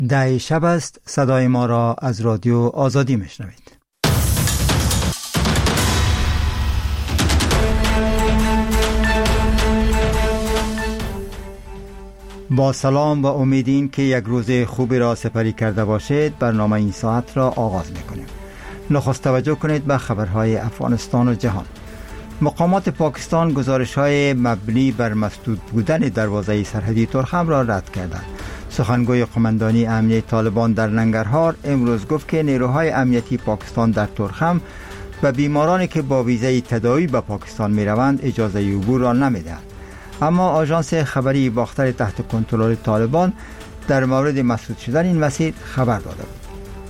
10 شب است. صدای ما را از رادیو آزادی میشنوید. با سلام و امیدین که یک روز خوبی را سپری کرده باشید، برنامه این ساعت را آغاز میکنیم. نخست توجه کنید به خبرهای افغانستان و جهان. مقامات پاکستان گزارش‌های مبنی بر مسدود بودن دروازه سرحدی ترخم را رد کردند. سخنگوی قماندانی امنیتی طالبان در ننگرهار امروز گفت که نیروهای امنیتی پاکستان در ترخم و بیمارانی که با ویزای تداوی به پاکستان می‌روند اجازه عبور را نمی‌دهند. اما آژانس خبری باختر تحت کنترل طالبان در مورد مسدود شدن این مسیر خبر داده بود.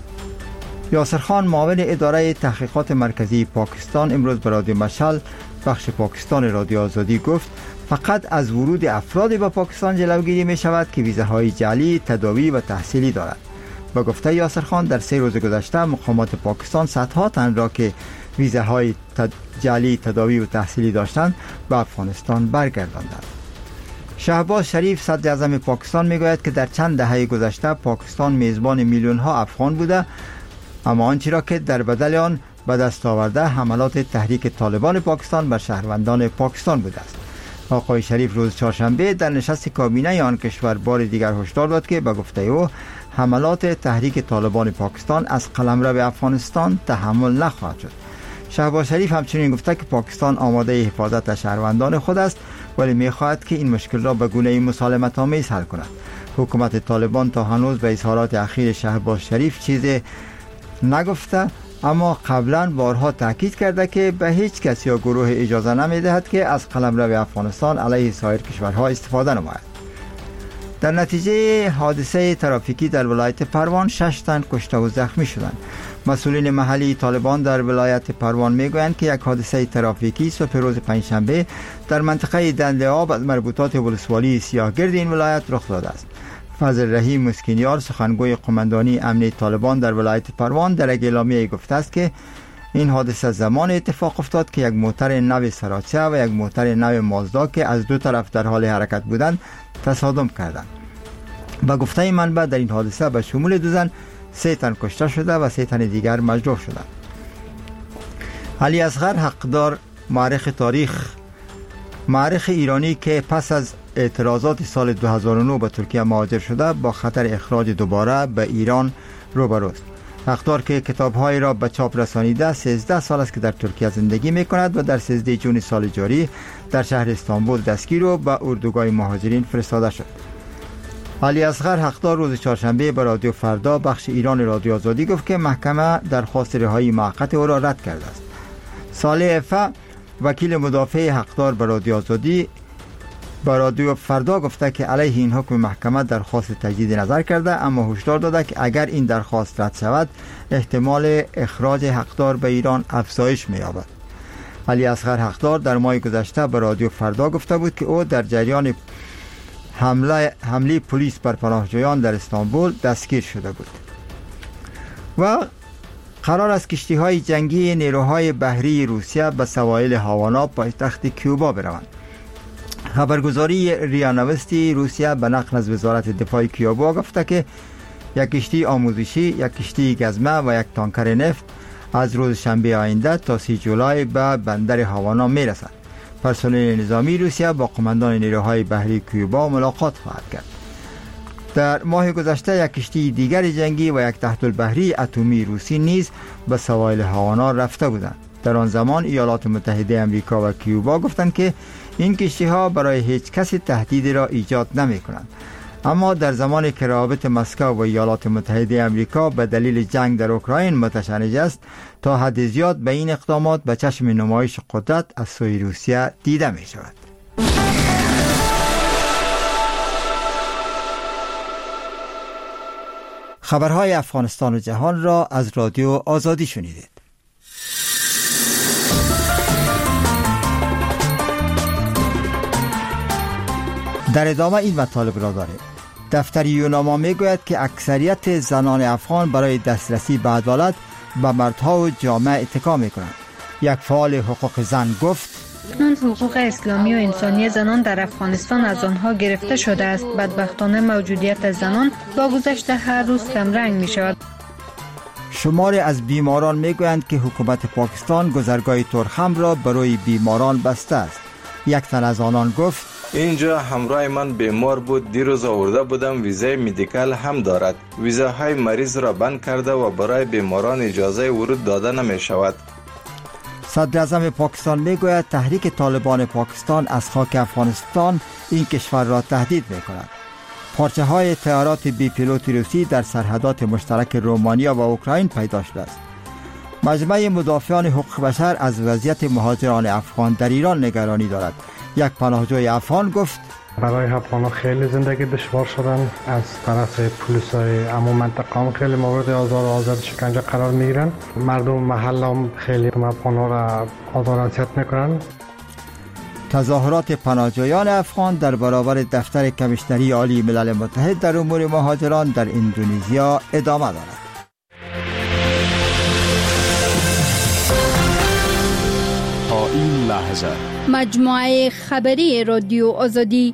یاسر خان معاون اداره تحقیقات مرکزی پاکستان امروز به رادیو مشعل بخش پاکستان رادیو آزادی گفت فقط از ورود افرادی به پاکستان جلوگیری می شود که ویزاهای جعلی تداوی و تحصیلی دارند. با گفته یاسر خان در 3 روز گذشته مقامات پاکستان صدها تن را که ویزاهای جعلی تداوی و تحصیلی داشتند به افغانستان برگرداندند. شهباز شریف صدر اعظم پاکستان میگوید که در چند دهه گذشته پاکستان میزبان میلیون ها افغان بوده، اما آنچه را که در بدل آن به دست آورده حملات تحریک طالبان پاکستان بر شهروندان پاکستان بوده است. آقای شریف روز چهارشنبه در نشست کابینه آن کشور بار دیگر هشدار داد که به گفته او حملات تحریک طالبان پاکستان از قلمرو افغانستان تحمل نخواهد شد. شهباز شریف همچنین گفته که پاکستان آماده حفاظت از شهروندان خود است، ولی می‌خواهد که این مشکل را به گونه‌ای مسالمت‌آمیز حل کند. حکومت طالبان تا هنوز به اظهارات اخیر شهباز شریف چیزی نگفته، اما قبلا بارها تاکید کرده که به هیچ کس یا گروه اجازه نمی‌دهد که از قلمرو افغانستان علیه سایر کشورها استفاده نماید. در نتیجه حادثه ترافیکی در ولایت پروان 6 تن کشته و زخمی شدند. مسئولین محلی طالبان در ولایت پروان میگویند که یک حادثه ترافیکی صبح روز پنجشنبه در منطقه دنده آب از مربوطات ولسوالی سیاهگرد این ولایت رخ داده است. فضل رحیم مسکینیار سخنگوی قماندانی امنیتی طالبان در ولایت پروان در یک اعلامیه گفته است که این حادثه زمان اتفاق افتاد که یک موتر نو سراچه و یک موتر نو مازدا که از دو طرف در حال حرکت بودند تصادم کردند. با گفته منبع در این حادثه به شمول 2 زن 3 تن کشته شده و 3 تن دیگر مجروح شدند. علی اصغر حقدار مورخ ایرانی که پس از اعتراضات سال 2009 به ترکیه مهاجر شده با خطر اخراج دوباره به ایران روبروست. حقدار که کتاب‌های را به چاپ رسانیده 13 سال است که در ترکیه زندگی می‌کند و در 13 جون سال جاری در شهر استانبول دستگیر و به اردوگاه مهاجرین فرستاده شد. علی اصغر حقدار روز چهارشنبه به رادیو فردا بخش ایران رادیو آزادی گفت که محکمه درخواست رهایی موقت او را رد کرده است. صالح عفه وکیل مدافع حقدار به رادیو آزادی به رادیو فردا گفته که علیه این حکم محکمه درخواست تجدید نظر کرده، اما هشدار داده که اگر این درخواست رد شود احتمال اخراج حقدار به ایران افزایش می‌یابد. علی اصغر حقدار در ماه گذشته به رادیو فردا گفته بود که او در جریان حمله پلیس بر پناهجویان در استانبول دستگیر شده بود. و قرار است کشتی‌های جنگی نیروهای بحری روسیه به سواحل هاوانا پایتخت کیوبا بروند. خبرگزاری ریا نوستی روسیه به نقل از وزارت دفاع کیوبا گفته که یک کشتی آموزشی، یک کشتی گزمه و یک تانکر نفت از روز شنبه آینده تا 30 جولای به بندر هاوانا میرسند. پرسنل نظامی روسیه با قماندان نیروهای بحری کیوبا ملاقات خواهد کرد. در ماه گذشته یک کشتی دیگر جنگی و یک تحت البحری اتمی روسی نیز به سواحل هاوانا رفته بودند. در آن زمان ایالات متحده آمریکا و کیوبا گفتند که این کشتی‌ها برای هیچ کسی تهدیدی را ایجاد نمی‌کنند. اما در زمانی که روابط مسکو و ایالات متحده آمریکا به دلیل جنگ در اوکراین متشنج است، تا حد زیاد به این اقدامات به چشم نمایش قدرت از سوی روسیه دیده می‌شود. خبرهای افغانستان و جهان را از رادیو آزادی شنیدید. در ادامه این مطالب را داریم. دفتر یوناما میگوید که اکثریت زنان افغان برای دسترسی به عدالت به مردها و جامعه اتکا میکنند. یک فعال حقوق زن گفت اکنون حقوق اسلامی و انسانی زنان در افغانستان از آنها گرفته شده است. بدبختانه موجودیت زنان با گذشت هر روز کمرنگ می شود. شماری از بیماران می گویند که حکومت پاکستان گذرگاه ترخم را برای بیماران بسته است. یک تن از آنان گفت: اینجا همراه من بیمار بود، دیروز آورده بودم، ویزای مدیکال هم دارد. ویزاهای مریض را بند کرده و برای بیماران اجازه ورود داده نمی شود. صدر اعظم پاکستان می گوید تحریک طالبان پاکستان از خاک افغانستان این کشور را تهدید می کند. پارچه های طیارات بی پیلوت روسی در سرحدات مشترک رومانیا و اوکراین پیدا شده است. مجمع مدافعان حقوق بشر از وضعیت مهاجران افغان در ایران نگرانی دارد. یک پناهجوی افغان گفت: برای افغان‌ها خیلی زندگی دشوار شدن. از طرف پلیس‌های عموم منطقه هم خیلی مورد آزار و آزار شکنجه قرار میگیرن. مردم محل هم خیلی افغان‌ها را آزار و اذیت میکنن. تظاهرات پناهجویان افغان در برابر دفتر کمیشنری عالی ملل متحد در امور مهاجران در اندونزیا ادامه دارد. تا این لحظه مجموعه خبری رادیو آزادی.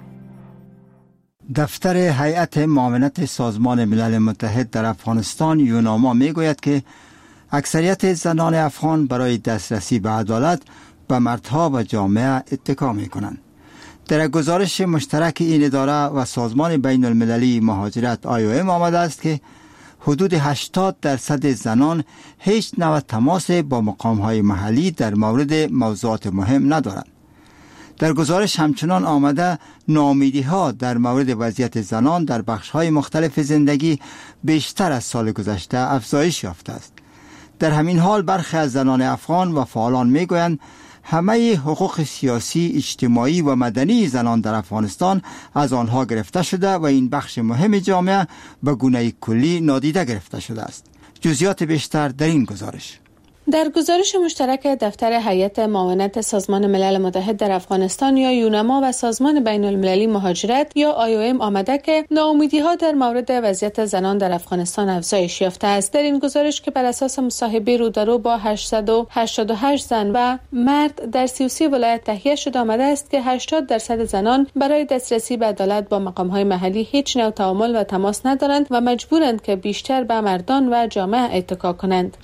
دفتر هیئت معاونت سازمان ملل متحد در افغانستان یوناما میگوید که اکثریت زنان افغان برای دسترسی به عدالت به مردها و جامعه اتکا میکنند. در گزارش مشترک این اداره و سازمان بین المللی مهاجرت IOM آمده است که حدود 80% زنان هیچ نوع تماس با مقام‌های محلی در مورد موضوعات مهم ندارند. در گزارش همچنان آمده ناامیدی‌ها در مورد وضعیت زنان در بخش‌های مختلف زندگی بیشتر از سال گذشته افزایش یافته است. در همین حال برخی از زنان افغان و فعالان می‌گویند همه حقوق سیاسی، اجتماعی و مدنی زنان در افغانستان از آنها گرفته شده و این بخش مهم جامعه به گونه کلی نادیده گرفته شده است. جزئیات بیشتر در این گزارش. در گزارش مشترک دفتر هیئت معاونت سازمان ملل متحد در افغانستان یا یوناما و سازمان بین المللی مهاجرت یا IOM آمده که ناامیدی‌ها در مورد وضعیت زنان در افغانستان افزایش یافته است. در این گزارش که بر اساس مصاحبه رو در رو با 888 زن و مرد در 33 ولایت تهیه شده آمده است که 80% زنان برای دسترسی به عدالت با مقام‌های محلی هیچ نوع تعامل و تماس ندارند و مجبورند که بیشتر به مردان و جامعه اتکا کنند.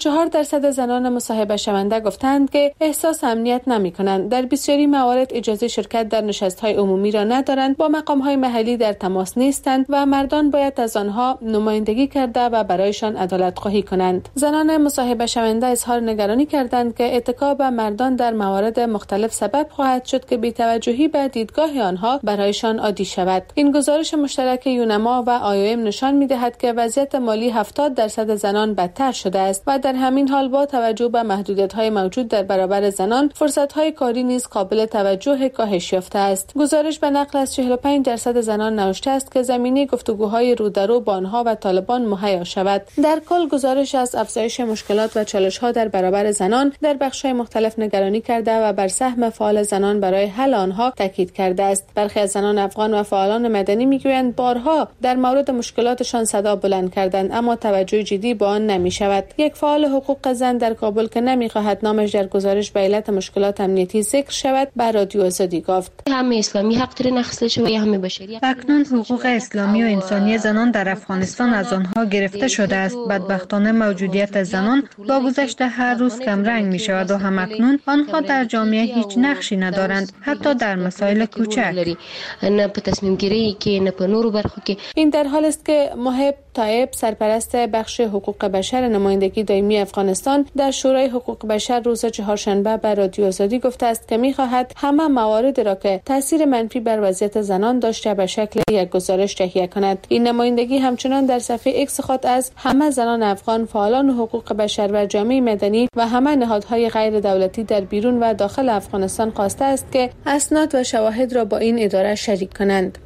64% زنان مصاحبه شونده گفتند که احساس امنیت نمی کنند. در بسیاری موارد اجازه شرکت در نشست‌های عمومی را ندارند، با مقام‌های محلی در تماس نیستند و مردان باید از آنها نمایندگی کرده و برایشان عدالت خواهی کنند. زنان مصاحبه شونده اظهار نگرانی کردند که اتکا به مردان در موارد مختلف سبب خواهد شد که بی‌توجهی به دیدگاه آنها برایشان عادی شود. این گزارش مشترک یوناما و IOM نشان می‌دهد که وضعیت مالی 70% زنان بدتر شده است و در همین حال با توجه به محدودیت‌های موجود در برابر زنان، فرصت‌های کاری نیز قابل توجه کاهش یافته است. گزارش به نقل از 45% زنان نوشته است که زمینه گفتگوهای رو در رو با آنها و طالبان مهیا شود. در کل گزارش از افزایش مشکلات و چالش‌ها در برابر زنان در بخش‌های مختلف نگرانی کرده و بر سهم فعال زنان برای حل آنها تاکید کرده است. برخی از زنان افغان و فعالان مدنی می‌گویند بارها در مورد مشکلاتشان صدا بلند کردند اما توجه جدی به آن نمی‌شود. یک فعال حقوق زن در کابل که نمی‌خواهد نامش در گزارش به علت مشکلات امنیتی ذکر شود به رادیو آزادی گفت: همه اسلامی حق داره نقض شده یا همه بشری. اکنون حقوق اسلامی و انسانی زنان در افغانستان از آنها گرفته شده است. بدبختانه موجودیت زنان با گذشت هر روز کمرنگ می شود و همکنون آنها در جامعه هیچ نقشی ندارند، حتی در مسائل کوچک. نه په تصمیم گیری کې نه په نورو برخو کې. این در حال است که محب طایب سرپرست بخش حقوق بشر نمایندگی دائمی افغانستان در شورای حقوق بشر روز چهارشنبه به رادیو آزادی گفته است که می‌خواهد همه موارد را که تاثیر منفی بر وضعیت زنان داشته به شکل یک گزارش تهیه کند. این نمایندگی همچنان در صفحه ایکس خود از همه زنان افغان، فعالان حقوق بشر و جامعه مدنی و همه نهادهای غیر دولتی در بیرون و داخل افغانستان خواسته است که اسناد و شواهد را با این اداره شریک کنند.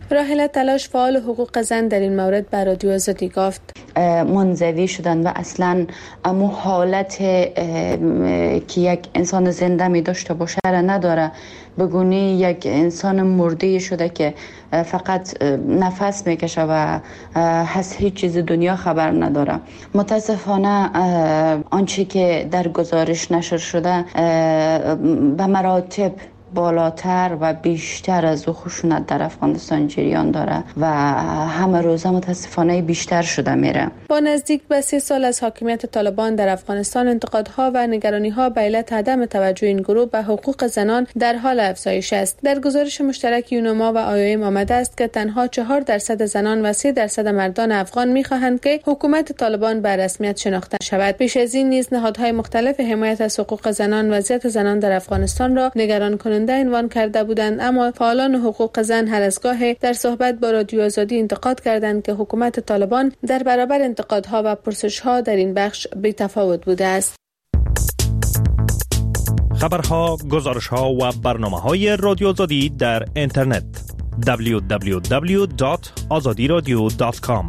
راحله تلاش فعال حقوق زن در این مورد به رادیو آزادی گفت منزوی شدن و اصلا امو حالت که یک انسان زنده می داشته باشه را نداره، بگونی یک انسان مرده شده که فقط نفس میکشه و از هیچ چیز دنیا خبر نداره. متاسفانه آنچه که در گزارش نشر شده به مراتب بالاتر و بیشتر از خشونت در افغانستان جریان داره و همه روزه متاسفانه بیشتر شده میره. با نزدیک به 3 سال از حاکمیت طالبان در افغانستان، انتقادها و نگرانی‌ها به علت عدم توجه این گروه به حقوق زنان در حال افزایش است. در گزارش مشترک یونما و آیوئم آمده است که تنها 4% زنان و 3% مردان افغان می‌خواهند که حکومت طالبان به رسمیت شناخته شود. پیش از این نیز نهادهای مختلف حمایت از حقوق زنان وضعیت زنان در افغانستان را نگران کننده عنوان کرده بودند، اما فعالان حقوق زن هر از گاهی در صحبت با رادیو آزادی انتقاد کردند که حکومت طالبان در برابر انتقادها و پرسش‌ها در این بخش بی‌تفاوت بوده است. خبرها، گزارش‌ها و برنامه‌های رادیو آزادی در اینترنت www.azadiradio.com.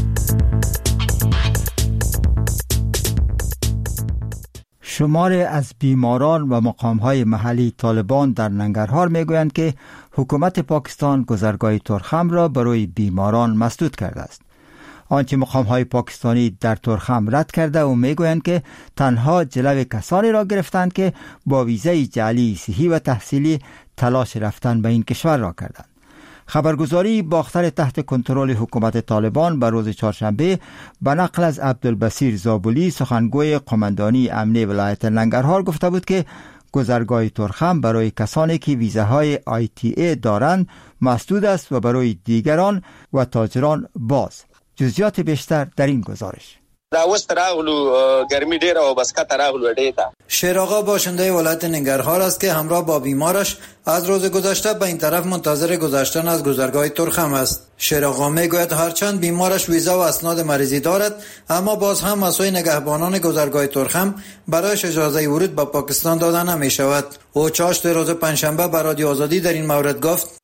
شماری از بیماران و مقام‌های محلی طالبان در ننگرهار می‌گویند که حکومت پاکستان گذرگاه ترخم را برای بیماران مسدود کرده است. آنچه مقام‌های پاکستانی در ترخم رد کرده و می‌گویند که تنها جلو کسانی را گرفتند که با ویزای جعلی صحی و تحصیلی تلاش رفتن به این کشور را کردند. خبرگزاری باختر تحت کنترل حکومت طالبان بر روز چهارشنبه به نقل از عبدالبصیر زابلی، سخنگوی قماندانی امنی ولایت ننگرهار، گفته بود که گذرگاه ترخم برای کسانی که ویزاهای ITA دارند مسدود است و برای دیگران و تاجران باز. جزئیات بیشتر در این گزارش. گرمی ډیره او بس کته راغلو ډیره. شیرآقا باشنده ولایت ننگرهار است که همراه با بیمارش از روز گذشته به این طرف منتظر گذشتن از گذرگاه ترخم است. شیرآقا میگوید هرچند بیمارش ویزا و اسناد مریضی دارد، اما باز هم از سوی نگهبانان گذرگاه ترخم برایش اجازه ورود به پاکستان داده نمی شود. او چاشت روز پنجشنبه به رادیو آزادی در این مورد گفت: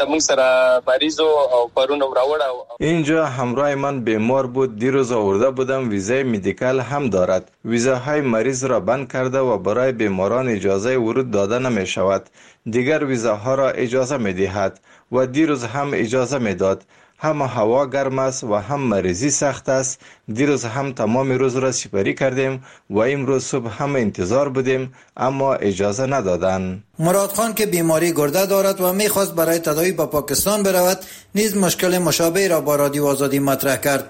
اینجا همراه من بیمار بود، دیروز آورده بودم، ویزای مدیکال هم دارد. ویزاهای مریض را بند کرده و برای بیماران اجازه ورود داده نمی شود. دیگر ویزاها را اجازه می دهد و دیروز هم اجازه می داد. هم هوا گرم است و هم مریضی سخت است. دیروز هم تمام روز را سپری کردیم و امروز صبح هم انتظار بودیم، اما اجازه ندادند. مراد خان که بیماری گرده دارد و میخواست برای تداوی به پاکستان برود، نیز مشکل مشابه را با رادیو آزادی مطرح کرد.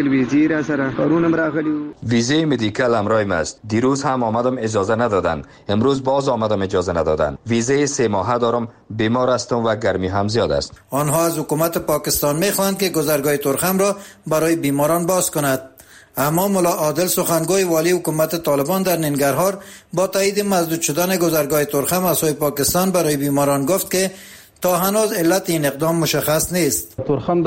ویزه مدیکال همراهم است. دیروز هم آمدم اجازه ندادن، امروز باز آمدم اجازه ندادن. ویزه 3 ماهه دارم، بیمار هستم و گرمی هم زیاد است. آنها از حکومت پاکستان میخواهند که گذرگاه ترخم را برای بیماران باز کند. اما ملا عادل، سخنگوی والی حکومت طالبان در ننگرهار، با تایید مسدود شدن گذرگاه ترخم از سوی پاکستان برای بیماران گفت که تا هنوز علت این اقدام مشخص نیست. ترخم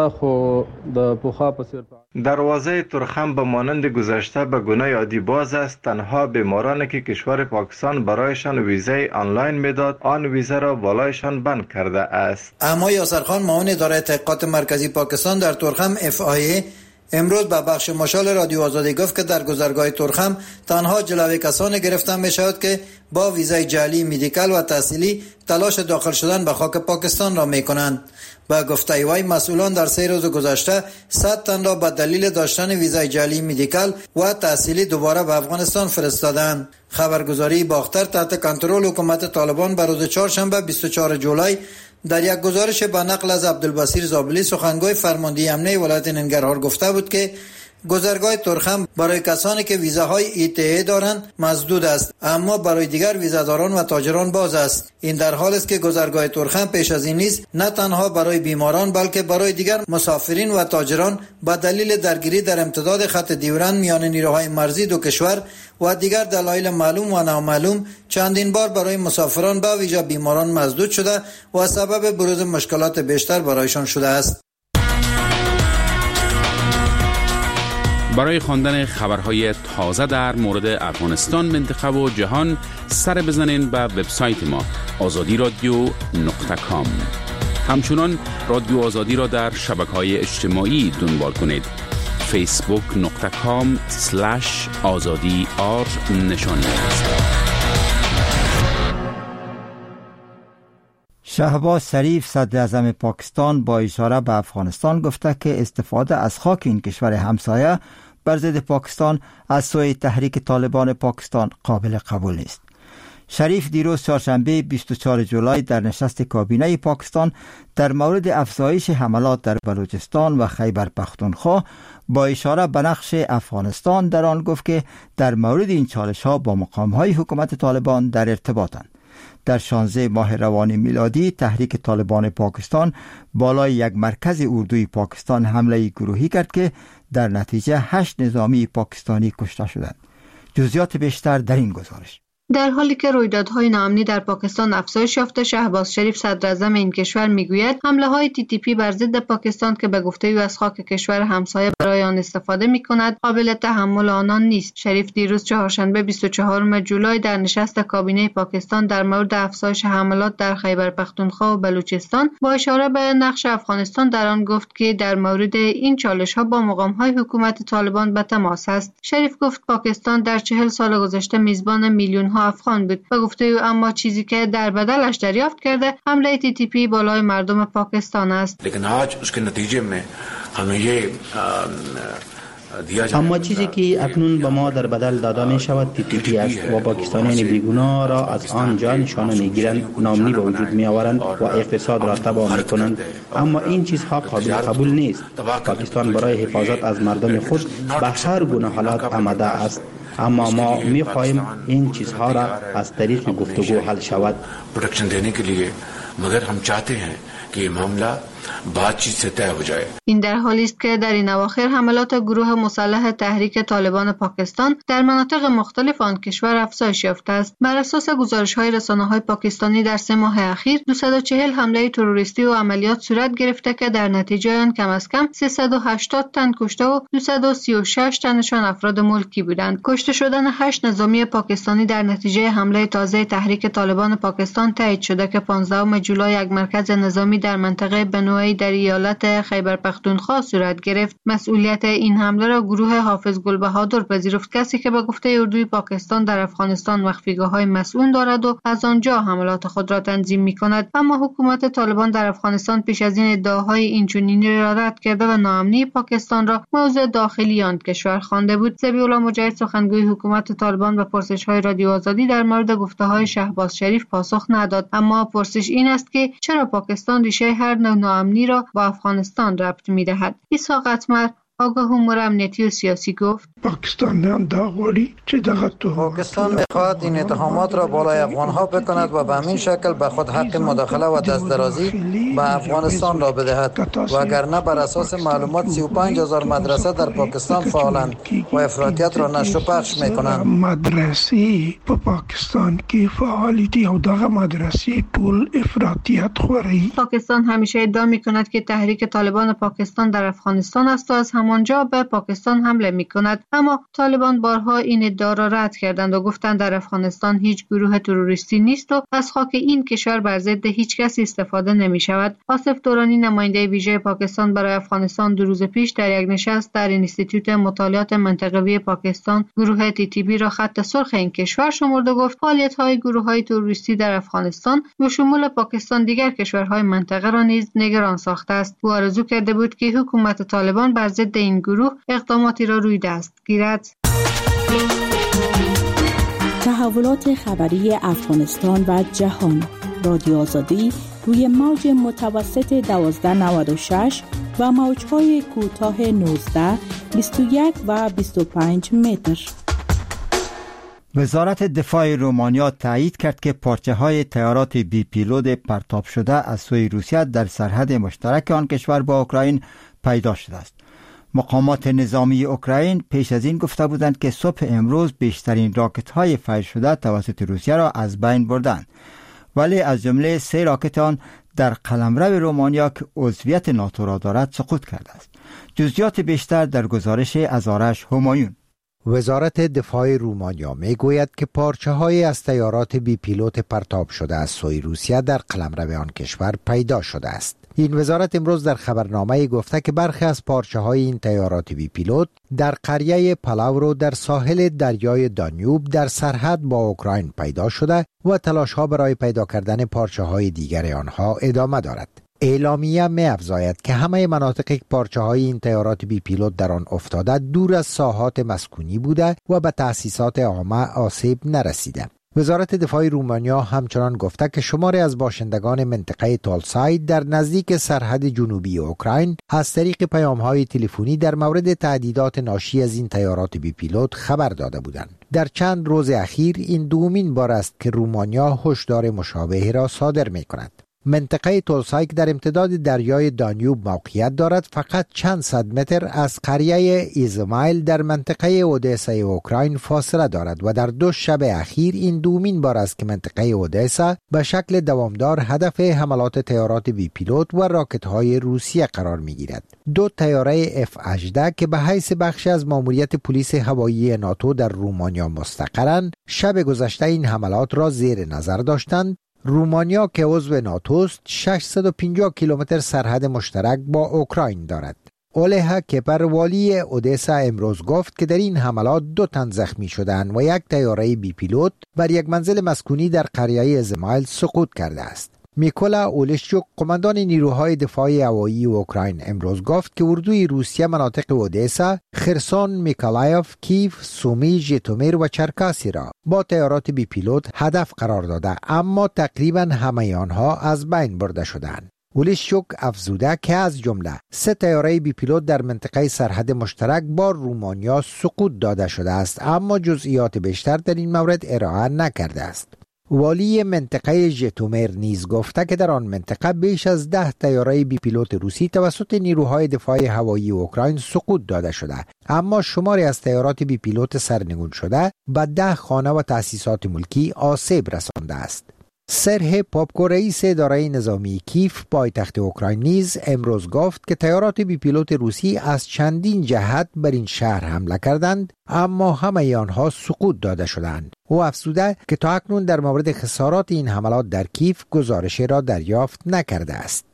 دروازه ترخم به مانند گذشته به گونه عادی باز است. تنها بیمارانی که کشور پاکستان برایشان ویزای آنلاین میداد، آن ویزا را بالایشان بند کرده است. اما یاسر خان، معاون اداره تحقیقات مرکزی پاکستان در ترخم FIA، امروز به بخش مشال رادیو آزادی گفت که در گذرگاه ترخم تنها جلوی کسانی گرفتن می شود که با ویزای جعلی مدیکال و تحصیلی تلاش داخل شدن به خاک پاکستان را می کنند. با گفته وی، مسئولان در 3 روز گذشته 100 تن را به دلیل داشتن ویزای جعلی مدیکال و تحصیلی دوباره به افغانستان فرستادند. خبرگزاری باختر تحت کنترل حکومت طالبان بر روز چهارشنبه 24 جولای در یک گزارش به نقل از عبدالبصیر زابلی، سخنگوی فرماندهی امنی ولایت ننگرهار، گفته بود که گذرگاه ترخم برای کسانی که ویزاهای ETA دارند مسدود است، اما برای دیگر ویزاداران و تاجران باز است. این در حالی است که گذرگاه ترخم پیش از این نیز نه تنها برای بیماران بلکه برای دیگر مسافرین و تاجران به دلیل درگیری در امتداد خط دیورند میان نیروهای مرزی دو کشور و دیگر دلایل معلوم و نامعلوم چندین بار برای مسافران به ویژه بیماران مسدود شده و سبب بروز مشکلات بیشتر برایشان شده است. برای خواندن خبرهای تازه در مورد افغانستان، منطقه و جهان سر بزنین به وبسایت ما azadiradio.com. همچنان رادیو آزادی را در شبکه‌های اجتماعی دنبال کنید. facebook.com/azadi نشان شهباز شریف صدر اعظم پاکستان با اشاره به افغانستان گفته که استفاده از خاک این کشور همسایه بر ضد پاکستان از سوی تحریک طالبان پاکستان قابل قبول نیست. شریف دیروز چهارشنبه 24 جولای در نشست کابینه پاکستان در مورد افزایش حملات در بلوچستان و خیبر پختونخوا با اشاره به نقش افغانستان در آن گفت که در مورد این چالش‌ها با مقام‌های حکومت طالبان در ارتباطند. در 16 ماه روان میلادی تحریک طالبان پاکستان بالای یک مرکز اردوی پاکستان حمله گروهی کرد که در نتیجه 8 نظامی پاکستانی کشته شدند. جزئیات بیشتر در این گزارش. در حالی که رویدادهای ناامنی در پاکستان افزایش یافته، شهباز شریف صدر اعظم این کشور میگوید حمله های TTP بر ضد پاکستان که به گفته او از خاک کشور همسایه برای آن استفاده میکند قابل تحمل آنان نیست. شریف دیروز چهارشنبه 24 جولای در نشست کابینه پاکستان در مورد افزایش حملات در خیبر پختونخوا و بلوچستان با اشاره به نقش افغانستان در آن گفت که در مورد این چالش ها با مقام های حکومت طالبان به تماس است. شریف گفت پاکستان در 40 سال گذشته میزبان میلیون ها افغان بود و گفته او اما چیزی که در بدلش دریافت کرده حمله TTP بالای مردم پاکستان است. اما چیزی که اکنون به ما در بدل داده می شود TTP است و پاکستانیان بیگناه را از آنجا نشانه می گیرند، ناامنی به وجود می آورند و اقتصاد را تباه می کنند. اما این چیزها قابل قبول نیست. پاکستان برای حفاظت از مردم خود به هر گونه حالات آماده است، اما ما می خواهیم این چیزها را از طریق گفتگو حل شود. Protection देने के लिए मगर हम चाहते हैं कि ये मामला बातचीत से तय हो जाए. این در حالی است که در این اواخر حملات گروه مسلح تحریک طالبان پاکستان در مناطق مختلف آن کشور افزایش یافته است. بر اساس گزارش‌های رسانه‌های پاکستانی در 3 ماه اخیر 240 حمله تروریستی و عملیات صورت گرفته که در نتیجه آن کم از کم 380 تن کشته و 236 تنشان افراد ملکی بودند. کشته شدن 8 نظامی پاکستانی در نتیجه حمله تازه تحریک طالبان پاکستان تایید شده که 15 جولای یک مرکز نظامی در منطقه بنوئی در ایالت خیبر پختونخوا صورت گرفت. مسئولیت این حمله را گروه حافظ گلبهادر پذیرفت، کسی که به گفته اردوی پاکستان در افغانستان مخفیگاه‌های مسئول دارد و از آنجا حملات خود را تنظیم می‌کند. اما حکومت طالبان در افغانستان پیش از این ادعاهای اینچنینی را رد کرده و ناامنی پاکستان را موضوع داخلی آن کشور خوانده بود. ذبیح‌الله مجاهد سخنگوی حکومت طالبان به پرسش‌های رادیو آزادی در مورد گفته‌های شهباز شریف پاسخ نداد، اما پرسش این است که چرا پاکستان ریشه هر نوع ناامنی را با افغانستان ربط می‌دهد. ایسا قطمر آگاه امور امنیتی و سیاسی گفت پاکستان می‌خواهد این اتهامات را بالای افغان‌ها بکند و به همین شکل به خود حق مداخله و دستدرازی به افغانستان را بدهد، وگرنه بر اساس معلومات 35,000 مدرسه در پاکستان فعالند و افراطیت را نشر و پخش می‌کنند. مدرسه په پاکستان کې فعالیت او دغه مدرسه ټول افراطیت خوري. پاکستان همیشه ادعا می‌کند که تحریک طالبان پاکستان در افغانستان است و از همانجا به پاکستان حمله می‌کند، اما طالبان بارها این ادعا را رد کردند و گفتند در افغانستان هیچ گروه تروریستی نیست و از خاک این کشور بر ضد هیچ کسی استفاده نمی‌شود. آصف دورانی نماینده ویژه پاکستان برای افغانستان 2 روز پیش در یک نشست در اینستیتوت مطالعات منطقوی پاکستان گروه TTP را خط سرخ این کشور شمرد و گفت فعالیت‌های گروه‌های تروریستی در افغانستان به شمول پاکستان دیگر کشورهای منطقه را نیز نگران ساخته است. او آرزو کرده بود که حکومت طالبان بر ضد این گروه اقداماتی را روی دست گیرد. تحولات خبری افغانستان و جهان. رادیو آزادی روی موج متوسط 1296 و موج‌های کوتاه 19، 21 و 25 متر. وزارت دفاع رومانیا تایید کرد که پارچه‌های طیارات بی پیلوت پرتاب شده از سوی روسیه در سرحد مشترک آن کشور با اوکراین پیدا شده است. مقامات نظامی اوکراین پیش از این گفته بودند که صبح امروز بیشترین راکت‌های فیر شده توسط روسیه را از بین بردند، ولی از جمله 3 راکت آن در قلمرو رومانیا که عضویت ناتو را دارد سقوط کرده است. جزئیات بیشتر در گزارش از آرش همایون. وزارت دفاع رومانیا میگوید که پارچه‌های از تیارات بی پیلوت پرتاب شده از سوی روسیه در قلمرو آن کشور پیدا شده است. این وزارت امروز در خبرنامه گفته که برخی از پارچه‌های این تیارات بی پیلوت در قریه پلاورو در ساحل دریای دانیوب در سرحد با اوکراین پیدا شده و تلاش‌ها برای پیدا کردن پارچه‌های دیگر آنها ادامه دارد. اعلامیه می‌افزاید که همه مناطق که پارچه‌های این تیارات بی پیلوت در آن افتاده دور از ساحات مسکونی بوده و به تأسیسات عامه آسیب نرسیده. وزارت دفاع رومانیا همچنان گفته که شماری از باشندگان منطقه تولسای در نزدیک سرحد جنوبی اوکراین از طریق پیام‌های تلفنی در مورد تهدیدات ناشی از این تیارات بی پیلوت خبر داده بودند. در چند روز اخیر این دومین بار است که رومانیا هشدار مشابه را صادر می‌کند. منطقه تولسای در امتداد دریای دانیوب موقعیت دارد فقط چند صد متر از قریه ایزمایل در منطقه اودسا اوکراین فاصله دارد و در 2 شب اخیر این دومین بار است که منطقه اودسا به شکل دوامدار هدف حملات تیارات بی پیلوت و راکت‌های روسیه قرار می‌گیرد. 2 تیاره F-18 که به حیث بخشی از ماموریت پلیس هوایی ناتو در رومانیا مستقرند، شب گذشته این حملات را زیر نظر داشتند. رومانیا که عضو ناتوست 650 کیلومتر سرحد مشترک با اوکراین دارد. اولیها کپر والی اودسا امروز گفت که در این حملات 2 تن زخمی شدند و 1 تیاره بی پیلوت بر یک منزل مسکونی در قریه زمایل سقوط کرده است. میکولا اولشچوک قماندان نیروهای دفاعی هوایی اوکراین امروز گفت که اردوی روسیه مناطق اودسا، خرسون، میکولایف، کیف، سومی، ژیتومیر و چرکاسی را با تیارات بی پیلوت هدف قرار داده، اما تقریبا همه آنها از بین برده شدند. اولشچوک افزوده که از جمله 3 تیاره بی پیلوت در منطقه سرحد مشترک با رومانیا سقوط داده شده است، اما جزئیات بیشتر در این مورد ارائه نکرده است. والی منطقه ژیتومیر نیز گفته که در آن منطقه بیش از 10 تیاره بی پیلوت روسی توسط نیروهای دفاع هوایی اوکراین سقوط داده شده، اما شماری از تیارات بی پیلوت سرنگون شده به 10 خانه و تأسیسات ملکی آسیب رسانده است. سرهی پاپکو رئیس اداره نظامی کیف پایتخت اوکراین نیز امروز گفت که تیارات بی پیلوت روسی از چندین جهت بر این شهر حمله کردند، اما همه آنها سقوط داده شدند. او افزوده که تا اکنون در مورد خسارات این حملات در کیف گزارشی را دریافت نکرده است.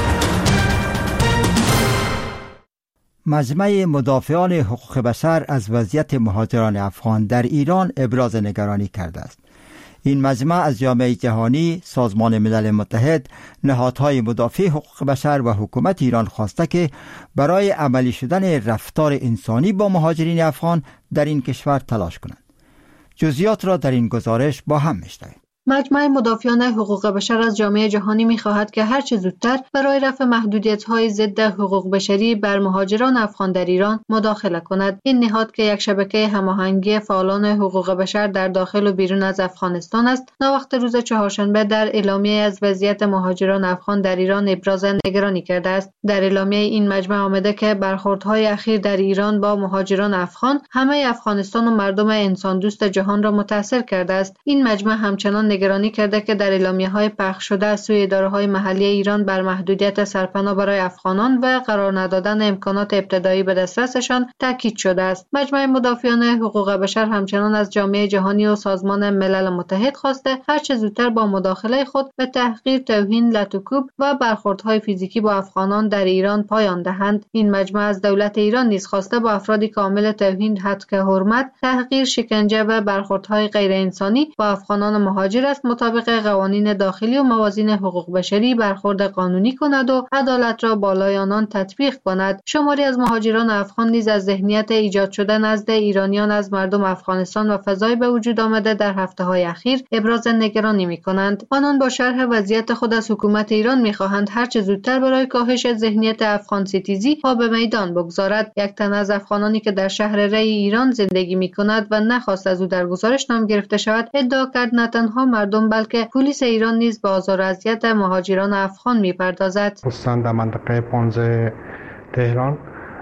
مجمع مدافعان حقوق بشر از وضعیت مهاجران افغان در ایران ابراز نگرانی کرده است. این مجمع از جامعه جهانی، سازمان ملل متحد، نهادهای مدافع حقوق بشر و حکومت ایران خواسته که برای عملی شدن رفتار انسانی با مهاجرین افغان در این کشور تلاش کنند. جزئیات را در این گزارش با هم میشنویم. مجمع مدافعان حقوق بشر از جامعه جهانی می‌خواهد که هرچه زودتر برای رفع محدودیت‌های ضد حقوق بشری بر مهاجران افغان در ایران مداخله کند. این نهاد که یک شبکه هماهنگی فعالان حقوق بشر در داخل و بیرون از افغانستان است، ناوقت روز چهارشنبه در اعلامیه از وضعیت مهاجران افغان در ایران ابراز نگرانی کرده است. در اعلامیه این مجمع آمده که برخوردهای اخیر در ایران با مهاجران افغان همه افغانستان و مردم انسان دوست جهان را متاثر کرده است. این مجمع همچنان نگرانی کرده که در اعلامیه‌های پخش شده از سوی اداره‌های محلی ایران بر محدودیت سرپناه برای افغانان و قرار ندادن امکانات ابتدایی به دسترسشان تاکید شده است. مجمع مدافعان حقوق بشر همچنان از جامعه جهانی و سازمان ملل متحد خواسته هرچه زودتر با مداخله خود به تحقیر، توهین، لطوکوب و برخوردهای فیزیکی با افغانان در ایران پایان دهند. این مجمع از دولت ایران نیز خواسته با افرادی کامل توهین، هتک حرمت، تحقیر، شکنجه و برخوردهای غیر انسانی با افغانان مهاجر است مطابق قوانین داخلی و موازین حقوق بشری برخورد قانونی کند و عدالت را بالای آنان تطبیق کند. شماری از مهاجران افغان نیز از ذهنیت ایجاد شده نزد ایرانیان از مردم افغانستان و فضای به وجود آمده در هفته‌های اخیر ابراز نگرانی می‌کنند. آنان با شرح وضعیت خود از حکومت ایران می‌خواهند هرچه زودتر برای کاهش ذهنیت افغان ستیزی پا به میدان بگذارد. یک تن از افغانانی که در شهر ری ایران زندگی می‌کند و نخواست از او در گزارش نام گرفته شود، ادعا کرد نه تنها مردم بلکه پلیس ایران نیز به آزار و اذیت مهاجران افغان می‌پردازد. خصوصا در منطقه 15 تهران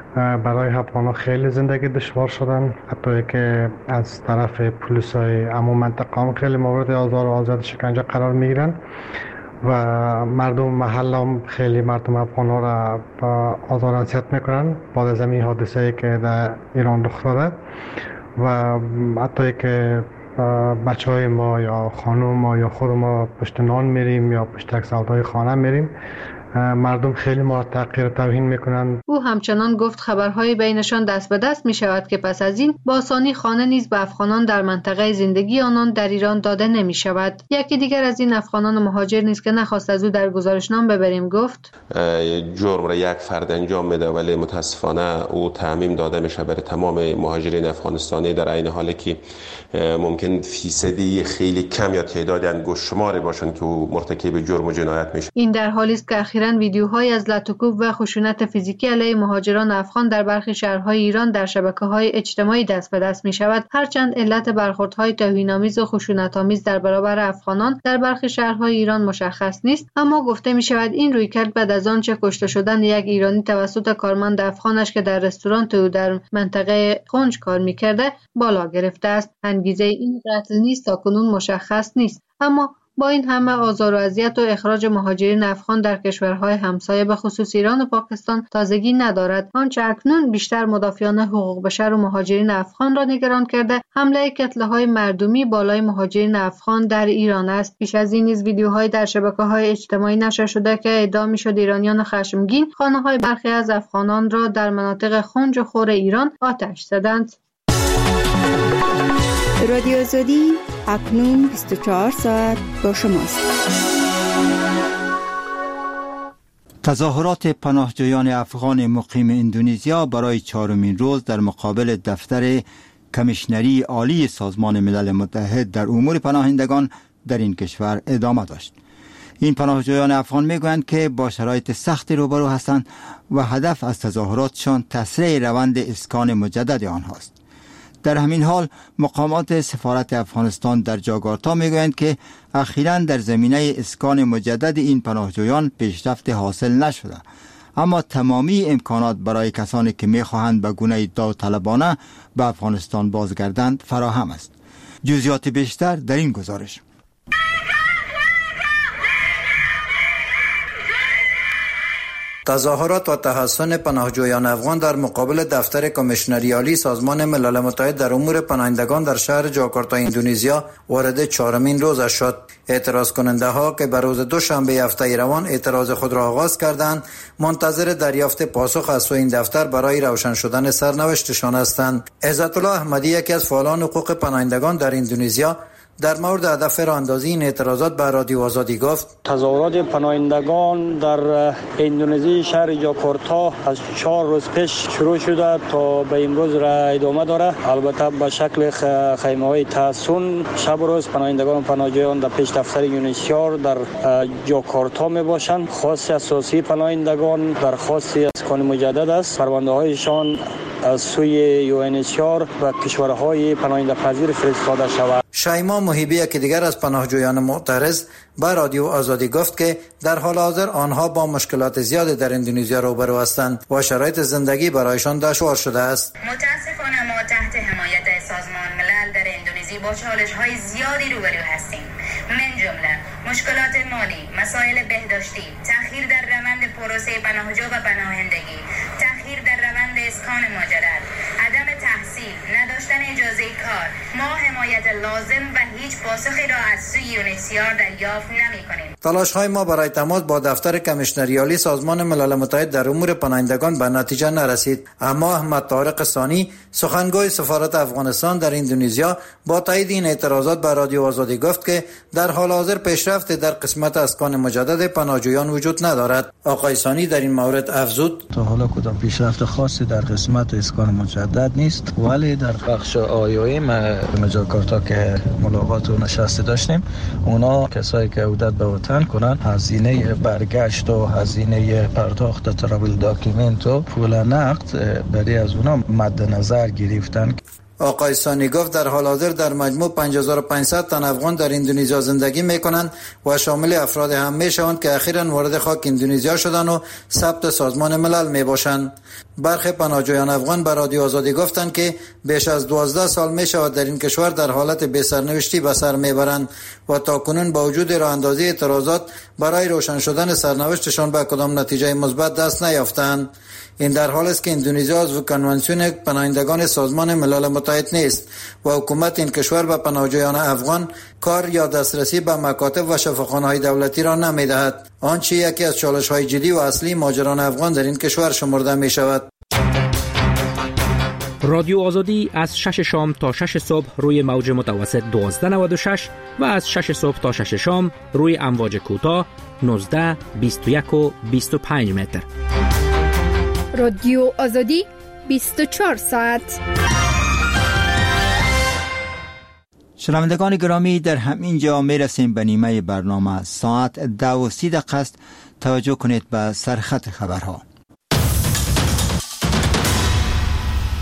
برای افغانان خیلی زندگی دشوار شدن، حتی که از طرف پلیس‌های همون منطقه خیلی مورد آزار و اذیت شکنجه قرار می‌گیرن و مردم محل هم خیلی مردم افغان‌ها را با آزار و اذیت می‌کنن بعد از این حادثه‌ای که در ایران رخ داده و حتی که بچه های ما یا خانم ما یا خود ما پشت نان میریم یا پشت سودای خانه میریم، مردم خیلی ما تحقیر توهین میکنند. او همچنان گفت خبرهای بینشان دست به دست می شود که پس از این با آسانی خانه نیز به افغانان در منطقه زندگی آنان در ایران داده نمی شود. یکی دیگر از این افغانان مهاجر نیز که نخواست از او در گزارشنامه ببریم گفت جرم را یک فرد انجام میده ولی متاسفانه او تعمیم داده میشه برای تمام مهاجرین افغانستانی، در عین حالی که ممکن فیصدی خیلی کم یا تعداد انگشت شماری باشند که او مرتکب جرم و جنایت میشه. این در حالی است که اخیراً ویدیوهای از لطوکوب و خشونت فیزیکی علیه مهاجران افغان در برخی شهرهای ایران در شبکه‌های اجتماعی دست به دست می‌شود. هرچند علت برخوردهای توهین‌آمیز و خشونت‌آمیز در برابر افغانان در برخی شهرهای ایران مشخص نیست، اما گفته می‌شود این رویکرد بعد از آنچه کشته شدن یک ایرانی توسط کارمند افغانش که در رستوران او در منطقه خنج کار می‌کرده بالا گرفته است. انگیزه این قتل نیز تاکنون مشخص نیست، اما با این همه آزار و اذیت و اخراج مهاجرین افغان در کشورهای همسایه به خصوص ایران و پاکستان تازگی ندارد. آنچه اکنون بیشتر مدافعان حقوق بشر و مهاجرین افغان را نگران کرده حمله کتله‌های مردمی بالای مهاجرین افغان در ایران است. پیش از این نیز ویدیوهای در شبکه‌های اجتماعی نشر شده که ادعا می‌شد ایرانیان خشمگین خانه‌های برخی از افغانان را در مناطق خنج و خور ایران آتش زدند. رادیو آزادی اکنون 24 ساعت با شماست. تظاهرات پناهجویان افغان مقیم اندونزیا برای 4مین روز در مقابل دفتر کمیشنری عالی سازمان ملل متحد در امور پناهندگان در این کشور ادامه داشت. این پناهجویان افغان میگویند که با شرایط سختی روبرو هستند و هدف از تظاهراتشان تسریع روند اسکان مجدد آنهاست. در همین حال مقامات سفارت افغانستان در جاکارتا میگویند که اخیراً در زمینه اسکان مجدد این پناهجویان پیشرفت حاصل نشده، اما تمامی امکانات برای کسانی که میخواهند به گونه داوطلبانه به افغانستان بازگردند فراهم است. جزئیات بیشتر در این گزارش. تظاهرات و تحسن پناهجویان افغان در مقابل دفتر کمیشنری عالی سازمان ملل متحد در امور پناهندگان در شهر جاکارتا اندونزیا وارد 4مین روز شد. اعتراض کننده ها که به روز دوشنبه هفته روان اعتراض خود را آغاز کردند، منتظر دریافت پاسخ از سوی این دفتر برای روشن شدن سرنوشتشان هستند. عزت الله احمدی، یکی از فعالان حقوق پناهندگان در اندونزیا، در مورد هدف راهاندازی این اعتراضات به رادیو آزادی گفت: تظاهرات پناهندگان در اندونزی شهر جاکارتا از 4 روز پیش شروع شده تا به امروز را ادامه داره. البته به شکل خیمه‌های تحسن شب و روز پناهندگان و پناهجویان در پیش دفتر یونیسیار در جاکارتا می باشند. خواست اساسی پناهندگان درخواست اسکان مجدد است. پرونده‌هایشان از سوی یونیسیار و کشورهای پناهنده پذیر فرستاده شود. شایما محیبی که دیگر از پناهجویان معترض به رادیو آزادی گفت که در حال حاضر آنها با مشکلات زیادی در اندونزیا روبرو هستند و شرایط زندگی برایشان دشوار شده است. متاسفانه ما تحت حمایت سازمان ملل در اندونزی با چالش‌های زیادی روبرو هستیم، من جمله مشکلات مالی، مسائل بهداشتی، تأخیر در روند پروسه پناهجو و پناهندگی، تأخیر در روند اسکان مجدد، عدم تحصیل، نداشتن اجازه کار. ما حمایت لازم و هیچ پاسخی را از سوی یونیسیار دریافت نمی‌کنیم. تلاش‌های ما برای تماس با دفتر کمیشنری عالی سازمان ملل متحد در امور پناهندگان به نتیجه نرسید، اما احمد طارق ثانی، سخنگوی سفارت افغانستان در اندونزیا، با تایید این اعتراضات به رادیو آزادی گفت که در حال حاضر پیشرفت در قسمت اسکان مجدد پناهجویان وجود ندارد. آقای ثانی در این مورد افزود: تا حالا کدام پیشرفت خاصی در قسمت اسکان مجدد نیست، ولی در بخش آیویم جاکارتا که ملاقات و نشست داشتیم، اونا کسایی که عودت به وطن کنن هزینه برگشت و هزینه پرداخت ترافل داکیومنت و پول نقد برای از اونا مد نظر گرفتن. آقای ثانی گفت در حال حاضر در مجموع 5500 تن افغان در اندونزیا زندگی میکنند و شامل افراد هم میشوند که اخیراً وارد خاک اندونزیا شدند و ثبت سازمان ملل میباشند. برخی پناهجویان افغان به رادیو آزادی گفتند که بیش از 12 سال میشود در این کشور در حالت بی‌سرنوشتی به سر میبرند و تاکنون با وجود راهاندازی اعتراضات برای روشن شدن سرنوشتشان به کدام نتیجه مثبت دست نیافتند. این در حال است که اندونزیا عضو کنوانسیون پناهندگان سازمان ملل متحد نیست و حکومت این کشور به پناهجویان افغان کار یا دسترسی به مکاتب و شفاخانه‌های دولتی را نمی‌دهد، آنچه یکی از چالش‌های جدی و اصلی مهاجران افغان در این کشور شمرده می‌شود. رادیو آزادی از 6 شام تا 6 صبح روی موج متوسط 1296 و از 6 صبح تا 6 شام روی امواج کوتاه 19 21 و 25 متر. رادیو آزادی 24 ساعت. شنوندگان گرامی، در همین جا می رسیم به نیمه برنامه. ساعت 12:30 است. توجه کنید به سرخط خبرها.